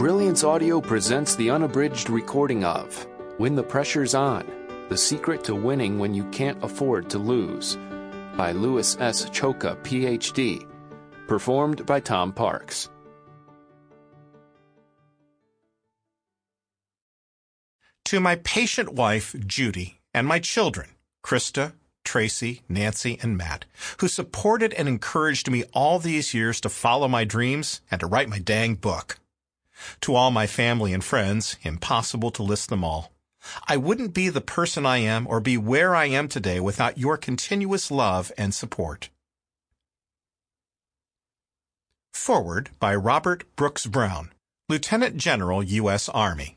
Brilliance Audio presents the unabridged recording of When the Pressure's On, The Secret to Winning When You Can't Afford to Lose by Louis S. Choka, Ph.D., performed by Tom Parks. To my patient wife, Judy, and my children, Krista, Tracy, Nancy, and Matt, who supported and encouraged me all these years to follow my dreams and to write my dang book. To all my family and friends, impossible to list them all. I wouldn't be the person I am or be where I am today without your continuous love and support. Foreword by Robert Brooks Brown, Lieutenant General, U.S. Army.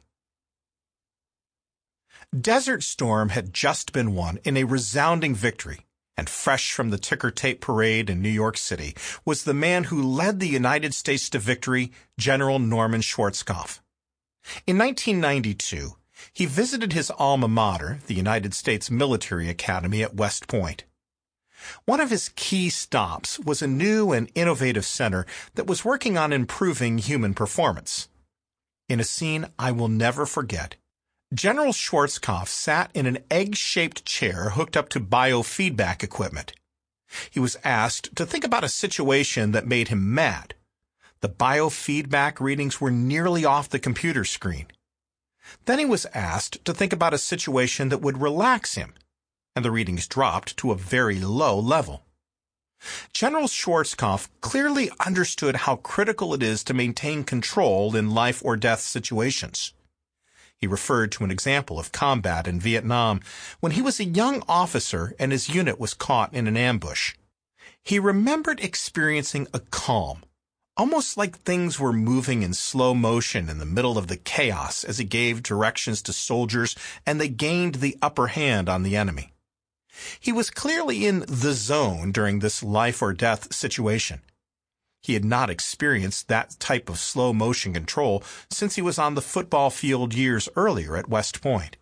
Desert Storm had just been won in a resounding victory, and fresh from the ticker tape parade in New York City was the man who led the United States to victory, General Norman Schwarzkopf. In 1992, he visited his alma mater, the United States Military Academy at West Point. One of his key stops was a new and innovative center that was working on improving human performance. In a scene I will never forget, General Schwarzkopf sat in an egg-shaped chair hooked up to biofeedback equipment. He was asked to think about a situation that made him mad. The biofeedback readings were nearly off the computer screen. Then he was asked to think about a situation that would relax him, and the readings dropped to a very low level. General Schwarzkopf clearly understood how critical it is to maintain control in life or death situations. He referred to an example of combat in Vietnam when he was a young officer and his unit was caught in an ambush. He remembered experiencing a calm, almost like things were moving in slow motion in the middle of the chaos as he gave directions to soldiers and they gained the upper hand on the enemy. He was clearly in the zone during this life or death situation. He had not experienced that type of slow motion control since he was on the football field years earlier at West Point.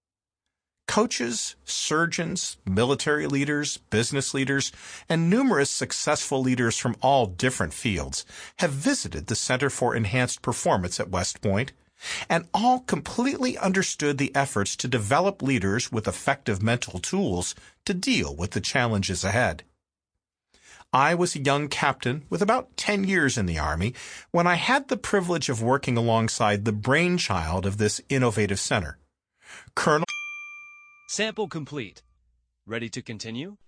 Coaches, surgeons, military leaders, business leaders, and numerous successful leaders from all different fields have visited the Center for Enhanced Performance at West Point, and all completely understood the efforts to develop leaders with effective mental tools to deal with the challenges ahead. I was a young captain with about 10 years in the Army when I had the privilege of working alongside the brainchild of this innovative center, Colonel. Sample complete. Ready to continue?